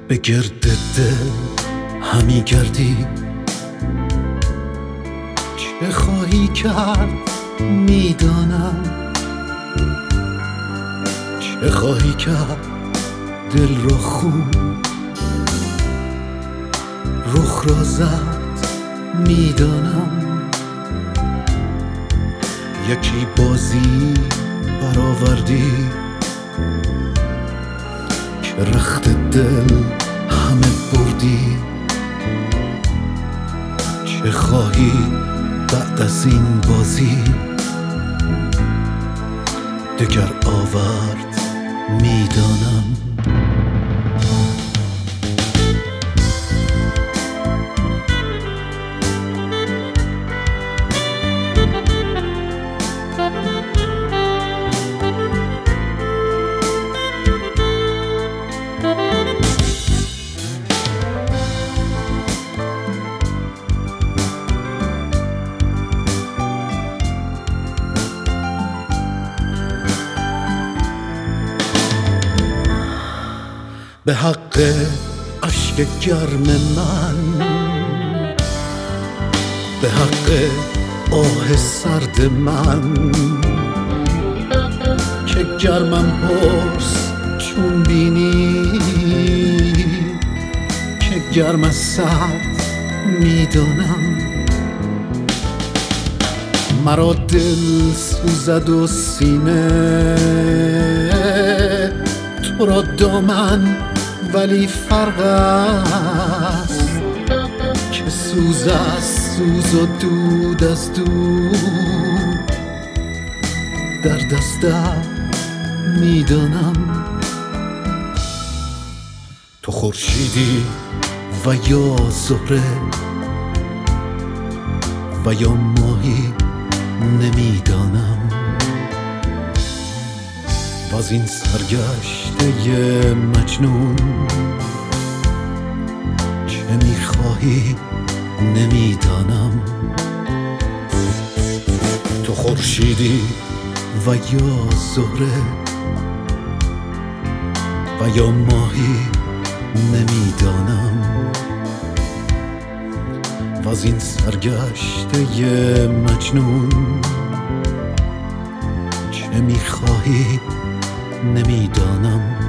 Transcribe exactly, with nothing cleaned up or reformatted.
به گرد دل همی گردی، چه خواهی کرد میدانم، چه خواهی کرد دل را خون، رخ را زرد میدانم. یکی بازی برآوردی که رخت دل همه بردی، چه خواهی بعد از این بازی دگر آورد میدانم. به حق اشک گرم من، به حق آه سرد من، که گرمم پرس چون بینی، که گرم از سرد میدانم. مرا دل سوزد و سینه، تو را دامن ولی فرق است، که سوز از سوز و دود از دود، درد از درد میدانم. تو خورشیدی و یا زهره و یا ماهی نمیدانم، و از این سرگشته مجنون چه میخواهی نمیدانم. تو خورشیدی و یا زهره و یا ماهی نمیدانم، و از این سرگشته مجنون چه میخواهی نمیدانم.